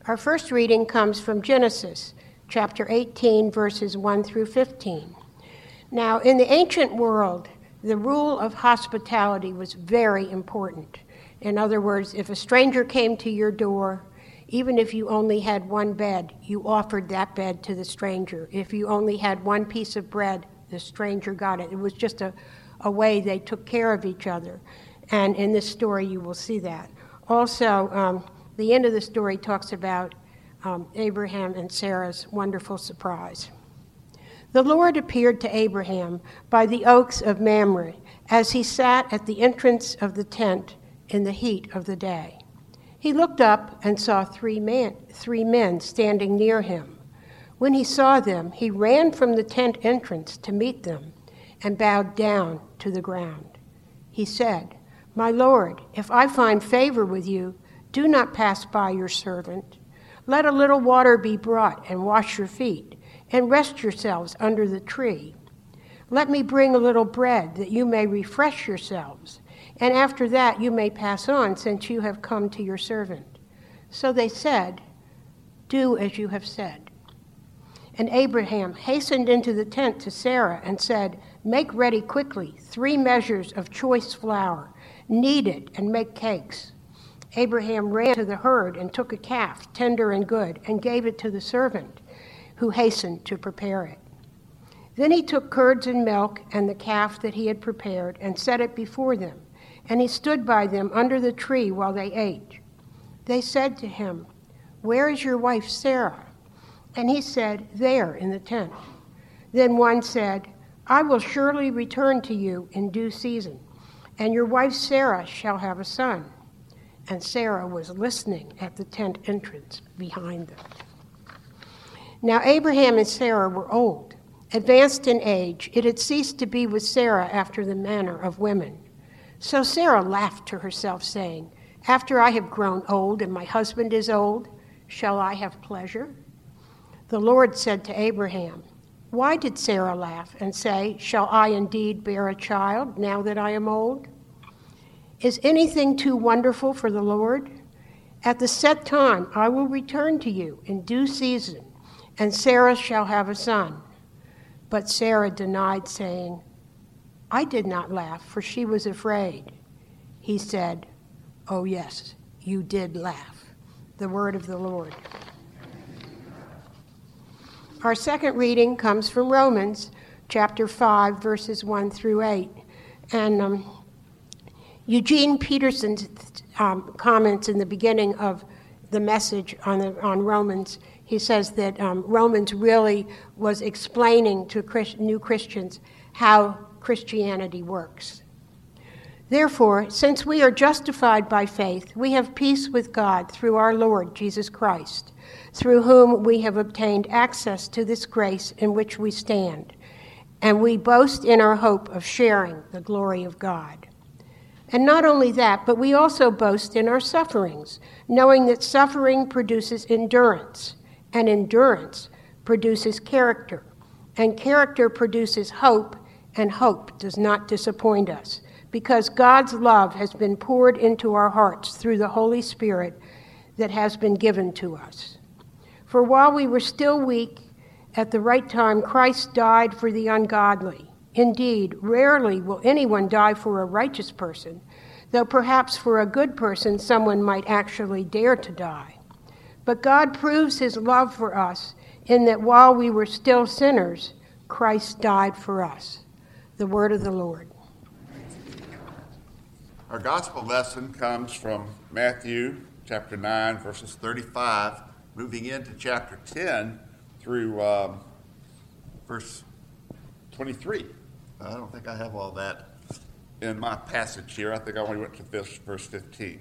Our first reading comes from Genesis, chapter 18, verses 1 through 15. Now, in the ancient world, the rule of hospitality was very important. In other words, if a stranger came to your door, even if you only had one bed, you offered that bed to the stranger. If you only had one piece of bread, the stranger got it. It was just a way they took care of each other. And in this story, you will see that. Also, the end of the story talks about Abraham and Sarah's wonderful surprise. The Lord appeared to Abraham by the oaks of Mamre as he sat at the entrance of the tent in the heat of the day. He looked up and saw three men standing near him. When he saw them, he ran from the tent entrance to meet them and bowed down to the ground. He said, "My Lord, if I find favor with you, do not pass by your servant. Let a little water be brought and wash your feet, and rest yourselves under the tree. Let me bring a little bread that you may refresh yourselves, and after that you may pass on, since you have come to your servant." So they said, "Do as you have said." And Abraham hastened into the tent to Sarah and said, "Make ready quickly 3 measures of choice flour, knead it, and make cakes." Abraham ran to the herd and took a calf, tender and good, and gave it to the servant, who hastened to prepare it. Then he took curds and milk and the calf that he had prepared and set it before them, and he stood by them under the tree while they ate. They said to him, "Where is your wife Sarah?" And he said, "There in the tent." Then one said, "I will surely return to you in due season, and your wife Sarah shall have a son." And Sarah was listening at the tent entrance behind them. Now Abraham and Sarah were old, advanced in age. It had ceased to be with Sarah after the manner of women. So Sarah laughed to herself, saying, "After I have grown old and my husband is old, shall I have pleasure?" The Lord said to Abraham, "Why did Sarah laugh and say, 'Shall I indeed bear a child now that I am old?' Is anything too wonderful for the Lord? At the set time I will return to you in due season, and Sarah shall have a son." But Sarah denied, saying, "I did not laugh, for she was afraid." He said, "Oh yes, you did laugh." The word of the Lord. Our second reading comes from Romans chapter 5, verses 1 through 8. And Eugene Peterson's comments in the beginning of the message on Romans, he says that Romans really was explaining to new Christians how Christianity works. Therefore, since we are justified by faith, we have peace with God through our Lord Jesus Christ, through whom we have obtained access to this grace in which we stand, and we boast in our hope of sharing the glory of God. And not only that, but we also boast in our sufferings, knowing that suffering produces endurance, and endurance produces character, and character produces hope, and hope does not disappoint us, because God's love has been poured into our hearts through the Holy Spirit that has been given to us. For while we were still weak, at the right time Christ died for the ungodly. Indeed, rarely will anyone die for a righteous person, though perhaps for a good person someone might actually dare to die. But God proves his love for us in that while we were still sinners, Christ died for us. The word of the Lord. Our gospel lesson comes from Matthew chapter 9, verses 35, moving into chapter 10 through verse 23. I don't think I have all that in my passage here. I think I only went to verse 15.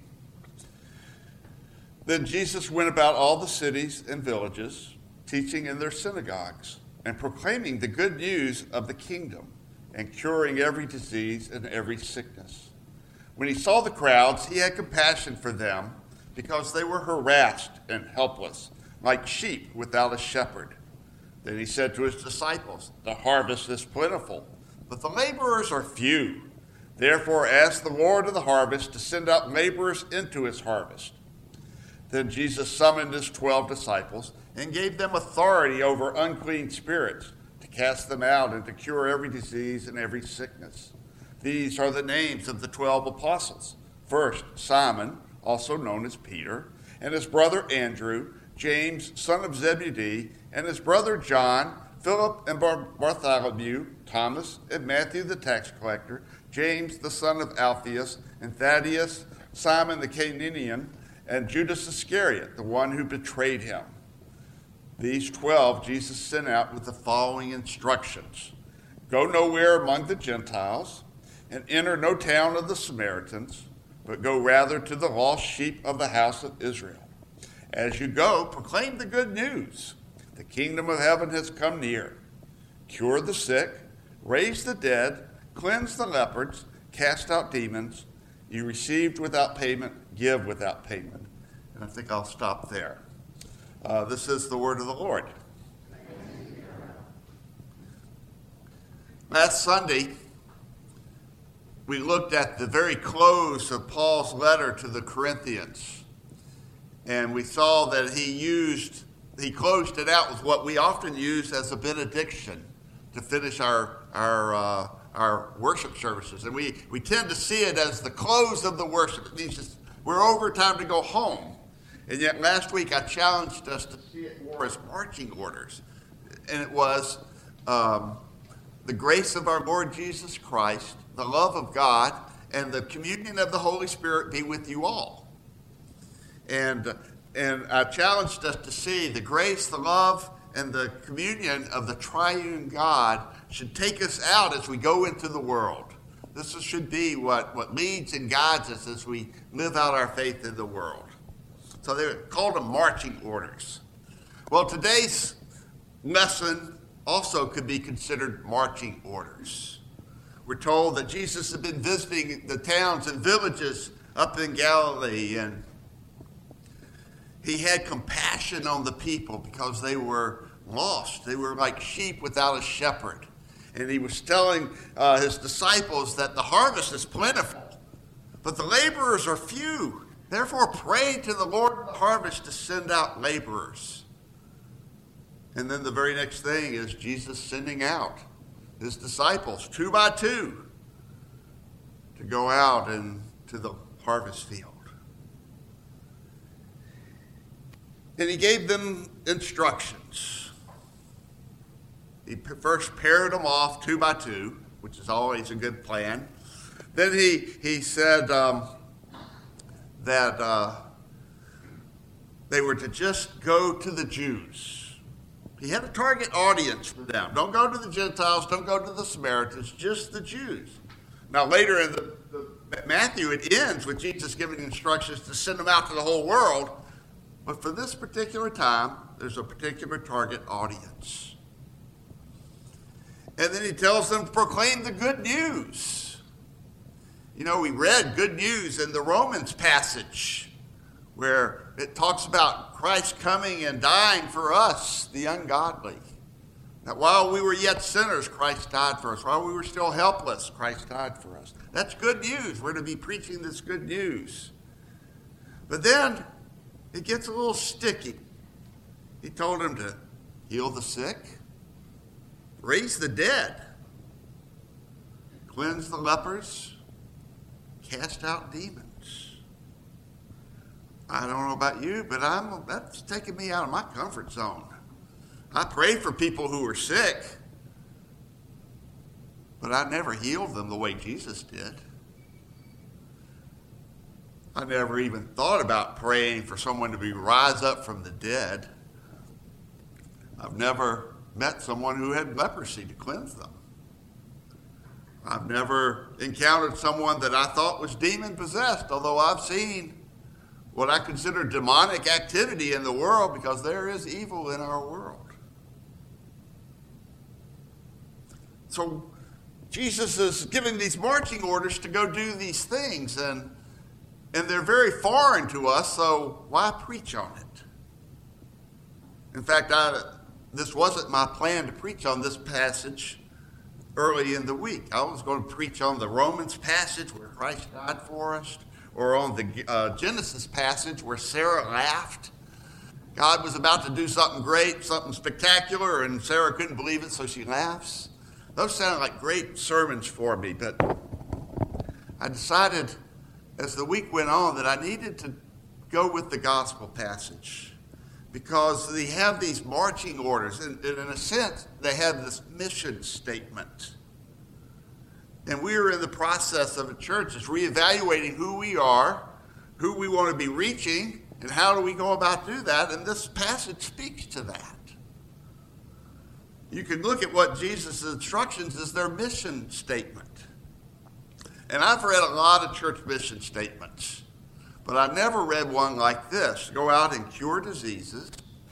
Then Jesus went about all the cities and villages, teaching in their synagogues and proclaiming the good news of the kingdom and curing every disease and every sickness. When he saw the crowds, he had compassion for them because they were harassed and helpless, like sheep without a shepherd. Then he said to his disciples, "The harvest is plentiful, but the laborers are few. Therefore ask the Lord of the harvest to send out laborers into his harvest." Then Jesus summoned his 12 disciples and gave them authority over unclean spirits to cast them out and to cure every disease and every sickness. These are the names of the 12 apostles. First, Simon, also known as Peter, and his brother Andrew, James, son of Zebedee, and his brother John, Philip and Bartholomew, Thomas and Matthew the tax collector, James the son of Alphaeus, and Thaddeus, Simon the Canaanian, and Judas Iscariot, the one who betrayed him. These 12 Jesus sent out with the following instructions. Go nowhere among the Gentiles, and enter no town of the Samaritans, but go rather to the lost sheep of the house of Israel. As you go, proclaim the good news. The kingdom of heaven has come near. Cure the sick, raise the dead, cleanse the lepers, cast out demons. You received without payment, give without payment. And I think I'll stop there. This is the word of the Lord. Last Sunday, we looked at the very close of Paul's letter to the Corinthians. And we saw that he closed it out with what we often use as a benediction to finish our worship services. And we tend to see it as the close of the worship. It means we're over, time to go home. And yet last week I challenged us to see it more as marching orders. And it was the grace of our Lord Jesus Christ, the love of God, and the communion of the Holy Spirit be with you all. And I challenged us to see the grace, the love, and the communion of the triune God should take us out as we go into the world. This should be what leads and guides us as we live out our faith in the world. So they're called them marching orders. Well, today's lesson also could be considered marching orders. We're told that Jesus had been visiting the towns and villages up in Galilee, and he had compassion on the people because they were lost. They were like sheep without a shepherd. And he was telling his disciples that the harvest is plentiful, but the laborers are few. Therefore, pray to the Lord of the harvest to send out laborers. And then the very next thing is Jesus sending out his disciples, 2 by 2, to go out into the harvest field. And he gave them instructions. He first paired them off 2 by 2, which is always a good plan. Then he said that they were to just go to the Jews. He had a target audience for them. Don't go to the Gentiles, don't go to the Samaritans, just the Jews. Now later in Matthew, it ends with Jesus giving instructions to send them out to the whole world. But for this particular time, there's a particular target audience. And then he tells them to proclaim the good news. You know, we read good news in the Romans passage where it talks about Christ coming and dying for us, the ungodly. That while we were yet sinners, Christ died for us. While we were still helpless, Christ died for us. That's good news. We're to be preaching this good news. But then it gets a little sticky. He told them to heal the sick, raise the dead, cleanse the lepers, cast out demons. I don't know about you, but that's taking me out of my comfort zone. I pray for people who are sick, but I never healed them the way Jesus did. I never even thought about praying for someone to rise up from the dead. I've never met someone who had leprosy to cleanse them. I've never encountered someone that I thought was demon-possessed, although I've seen what I consider demonic activity in the world because there is evil in our world. So Jesus is giving these marching orders to go do these things, and they're very foreign to us, so why preach on it? In fact, this wasn't my plan to preach on this passage early in the week. I was going to preach on the Romans passage where Christ died for us, or on the Genesis passage where Sarah laughed. God was about to do something great, something spectacular, and Sarah couldn't believe it, so she laughs. Those sound like great sermons for me, but I decided as the week went on that I needed to go with the gospel passage because they have these marching orders, and in a sense, they have this mission statement. And we are in the process of a church is reevaluating who we are, who we want to be reaching, and how do we go about do that? And this passage speaks to that. You can look at what Jesus' instructions is their mission statement. And I've read a lot of church mission statements, but I've never read one like this. Go out and cure diseases,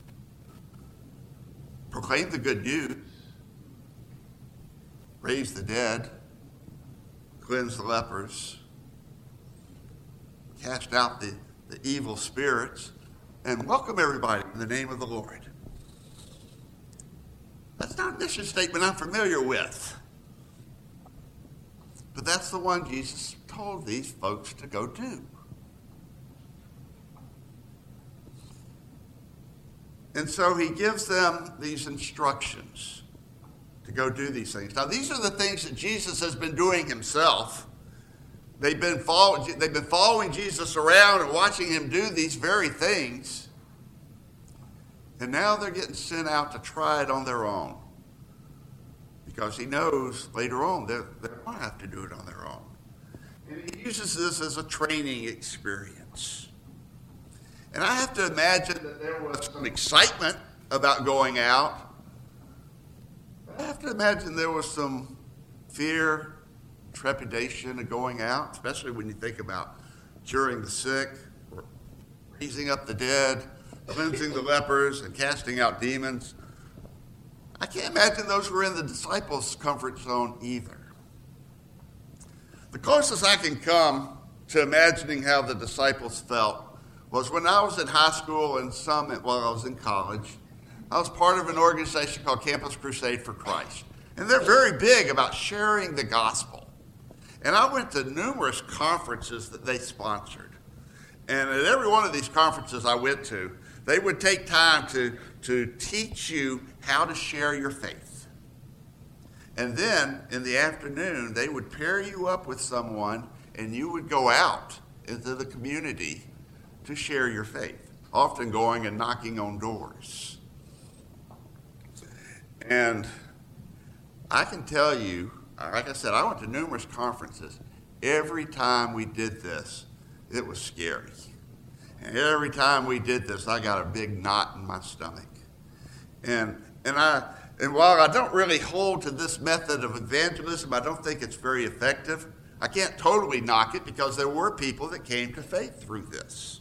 proclaim the good news, raise the dead, cleanse the lepers, cast out the evil spirits, and welcome everybody in the name of the Lord. That's not a mission statement I'm familiar with. But that's the one Jesus told these folks to go do. And so he gives them these instructions to go do these things. Now, these are the things that Jesus has been doing himself. They've been following Jesus around and watching him do these very things. And now they're getting sent out to try it on their own. Because he knows later on they're going to have to do it on their own. And he uses this as a training experience. And I have to imagine that there was some excitement about going out. I have to imagine there was some fear, trepidation of going out, especially when you think about curing the sick, raising up the dead, cleansing the lepers, and casting out demons. I can't imagine those were in the disciples' comfort zone either. The closest I can come to imagining how the disciples felt was when I was in high school and while I was in college. I was part of an organization called Campus Crusade for Christ. And they're very big about sharing the gospel. And I went to numerous conferences that they sponsored. And at every one of these conferences I went to, they would take time to teach you how to share your faith. And then in the afternoon, they would pair you up with someone and you would go out into the community to share your faith, often going and knocking on doors. And I can tell you, like I said, I went to numerous conferences. Every time we did this, it was scary. And every time we did this, I got a big knot in my stomach. And while I don't really hold to this method of evangelism, I don't think it's very effective. I can't totally knock it because there were people that came to faith through this.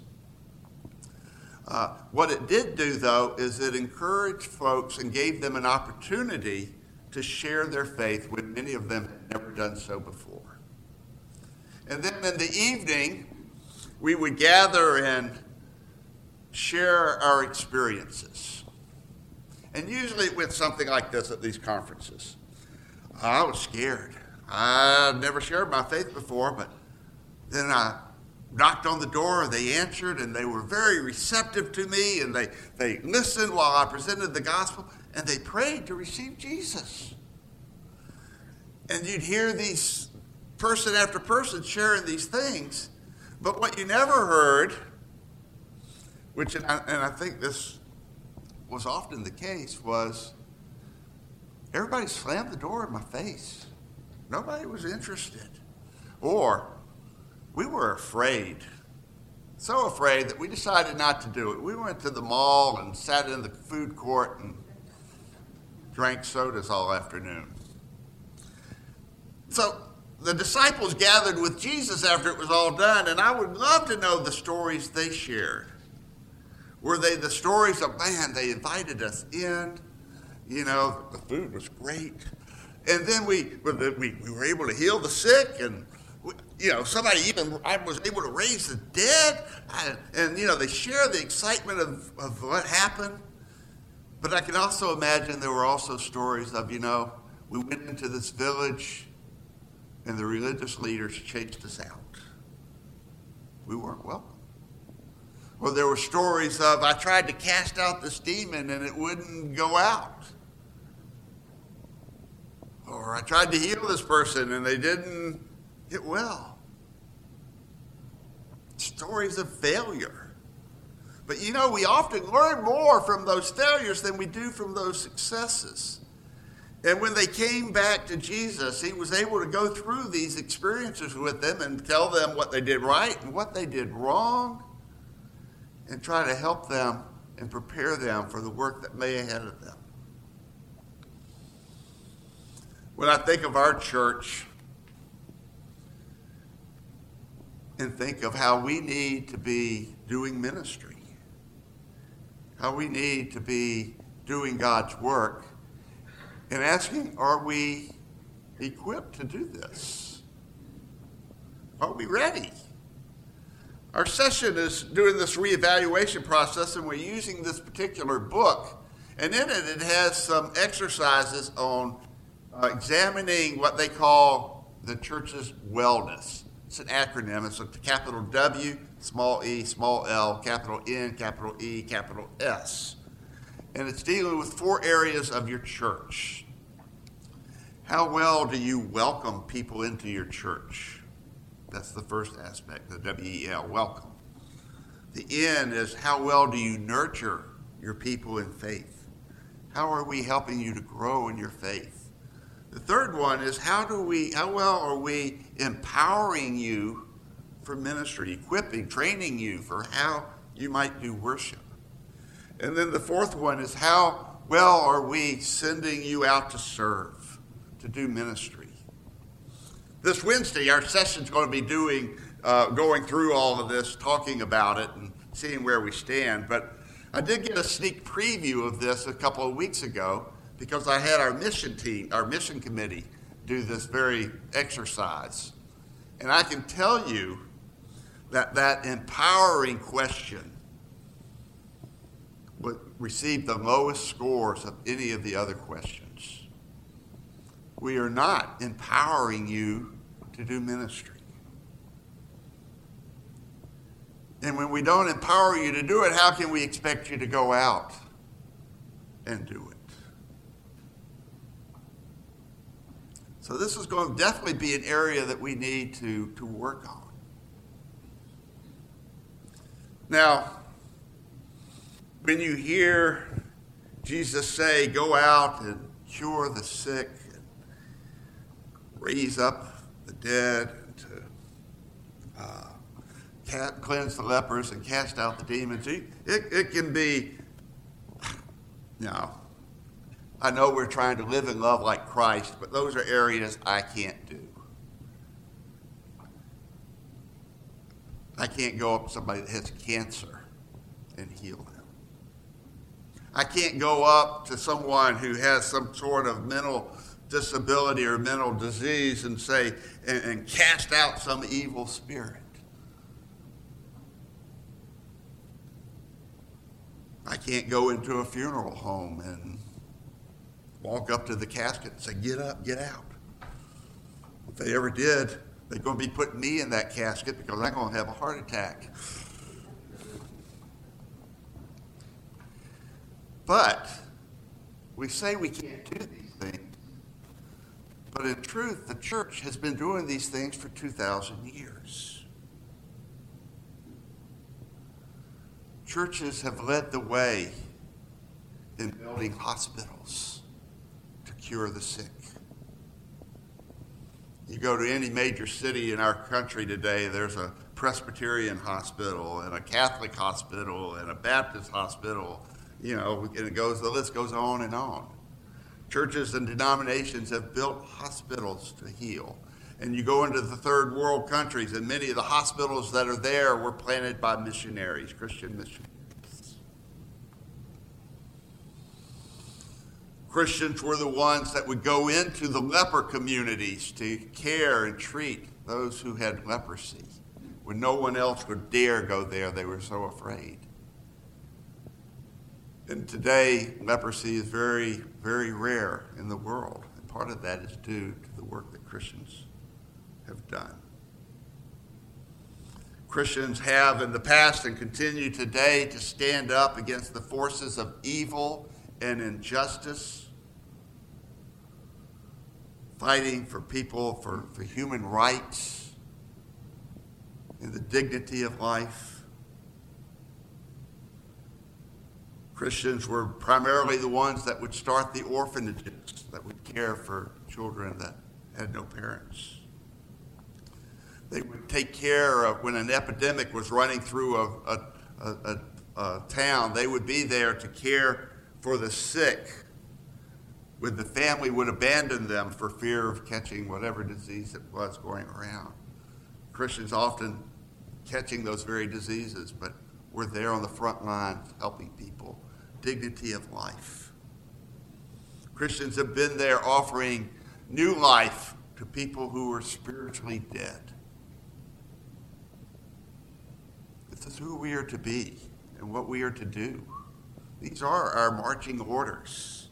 What it did do, though, is it encouraged folks and gave them an opportunity to share their faith when many of them had never done so before. And then in the evening, we would gather and share our experiences. And usually it went something like this at these conferences. I was scared. I'd never shared my faith before, but then I knocked on the door, and they answered, and they were very receptive to me, and they listened while I presented the gospel, and they prayed to receive Jesus. And you'd hear these person after person sharing these things, but what you never heard, and I think this was often the case, was everybody slammed the door in my face. Nobody was interested. Or we were afraid, so afraid that we decided not to do it. We went to the mall and sat in the food court and drank sodas all afternoon. So the disciples gathered with Jesus after it was all done, and I would love to know the stories they shared. Were they the stories of, man, they invited us in, the food was great, and then we were able to heal the sick, and I was able to raise the dead, and they share the excitement of what happened. But I can also imagine there were also stories of, we went into this village and the religious leaders chased us out. we weren't welcome. Or there were stories of, I tried to cast out this demon and it wouldn't go out. Or I tried to heal this person and they didn't get well. Stories of failure. But we often learn more from those failures than we do from those successes. And when they came back to Jesus, he was able to go through these experiences with them and tell them what they did right and what they did wrong, and try to help them and prepare them for the work that lay ahead of them. When I think of our church and think of how we need to be doing ministry, how we need to be doing God's work, and asking, are we equipped to do this? Are we ready? Our session is doing this reevaluation process, and we're using this particular book. And in it has some exercises on examining what they call the church's wellness. It's an acronym. It's a capital W, small e, small l, capital N, capital E, capital S. And it's dealing with 4 areas of your church. How well do you welcome people into your church? That's the first aspect, the W-E-L, welcome. The N is how well do you nurture your people in faith? How are we helping you to grow in your faith? The third one is how well are we empowering you for ministry, equipping, training you for how you might do worship? And then the fourth one is how well are we sending you out to serve, to do ministry? This Wednesday, our session's going to be going through all of this, talking about it and seeing where we stand. But I did get a sneak preview of this a couple of weeks ago because I had our mission team, our mission committee, do this very exercise. And I can tell you that empowering question would receive the lowest scores of any of the other questions. We are not empowering you to do ministry. And when we don't empower you to do it, how can we expect you to go out and do it? So this is going to definitely be an area that we need to work on. Now, when you hear Jesus say, go out and cure the sick, and raise up the dead, and to cleanse the lepers and cast out the demons, it can be, I know we're trying to live and love like Christ, but those are areas I can't do. I can't go up to somebody that has cancer and heal them. I can't go up to someone who has some sort of mental disability or mental disease and say, and cast out some evil spirit. I can't go into a funeral home and walk up to the casket and say, get up, get out. If they ever did, they're going to be putting me in that casket because I'm going to have a heart attack. But we say we can't do these things. But in truth, the church has been doing these things for 2,000 years. Churches have led the way in building hospitals to cure the sick. You go to any major city in our country today, there's a Presbyterian hospital and a Catholic hospital and a Baptist hospital, and the list goes on and on. Churches and denominations have built hospitals to heal. And you go into the third world countries, and many of the hospitals that are there were planted by missionaries, Christian missionaries. Christians were the ones that would go into the leper communities to care and treat those who had leprosy. When no one else would dare go there, they were so afraid. And today, leprosy is very, very rare in the world. And part of that is due to the work that Christians have done. Christians have in the past and continue today to stand up against the forces of evil and injustice, fighting for people, for human rights and the dignity of life. Christians were primarily the ones that would start the orphanages, that would care for children that had no parents. They would take care of when an epidemic was running through a town. They would be there to care for the sick when the family would abandon them for fear of catching whatever disease it was going around. Christians often catching those very diseases, but we're there on the front lines helping people. Dignity of life. Christians have been there offering new life to people who are spiritually dead. This is who we are to be and what we are to do. These are our marching orders.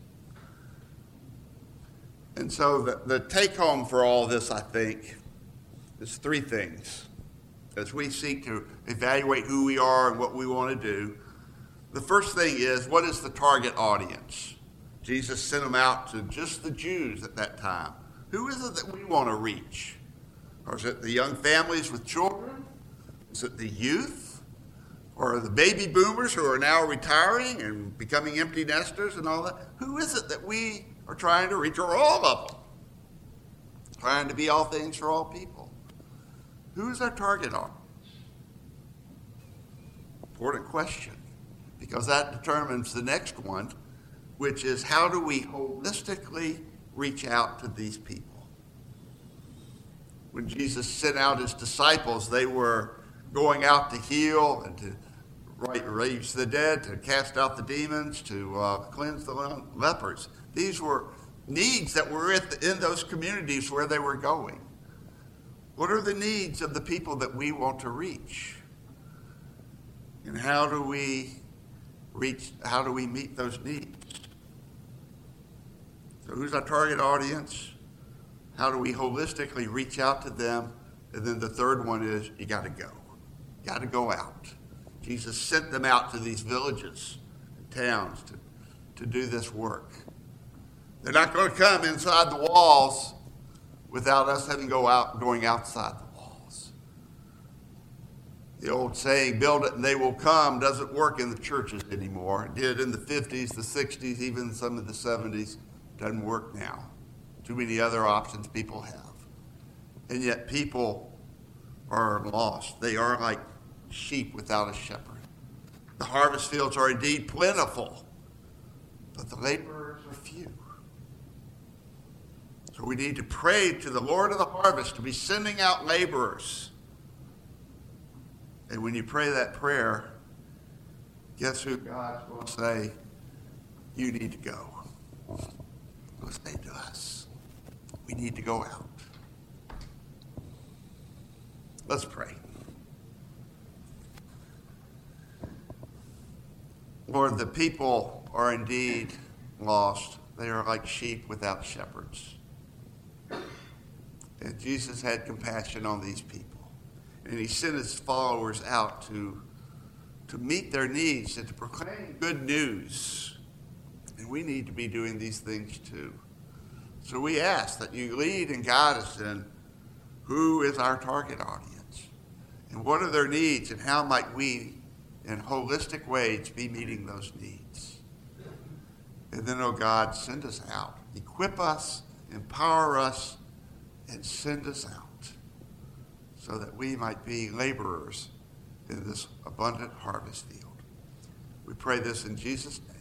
And so the take home for all this, I think, is three things. As we seek to evaluate who we are and what we want to do, the first thing is, what is the target audience? Jesus sent them out to just the Jews at that time. Who is it that we want to reach? Or is it the young families with children? Is it the youth? Or the baby boomers who are now retiring and becoming empty nesters and all that? Who is it that we are trying to reach, or all of them? Trying to be all things for all people. Who is our target audience? Important question, because that determines the next one, which is how do we holistically reach out to these people? When Jesus sent out his disciples, they were going out to heal and to raise the dead, to cast out the demons, to cleanse the lepers. These were needs that were in those communities where they were going. What are the needs of the people that we want to reach? And how do we meet those needs? So who's our target audience? How do we holistically reach out to them? And then the third one is you got to go. You got to go out. Jesus sent them out to these villages and towns to do this work. They're not going to come inside the walls without us going outside the walls. The old saying, build it and they will come, doesn't work in the churches anymore. It did in the 50s, the 60s, even some of the 70s. Doesn't work now. Too many other options people have. And yet people are lost. They are like sheep without a shepherd. The harvest fields are indeed plentiful, but the laborers are few. So we need to pray to the Lord of the harvest to be sending out laborers. And when you pray that prayer, guess who God's going to say, you need to go. He'll say to us, we need to go out. Let's pray. Lord, the people are indeed lost. They are like sheep without shepherds. And Jesus had compassion on these people. And he sent his followers out to meet their needs and to proclaim good news. And we need to be doing these things too. So we ask that you lead and guide us in who is our target audience and what are their needs and how might we in holistic ways be meeting those needs. And then, oh God, send us out. Equip us, empower us, and send us out so that we might be laborers in this abundant harvest field. We pray this in Jesus' name.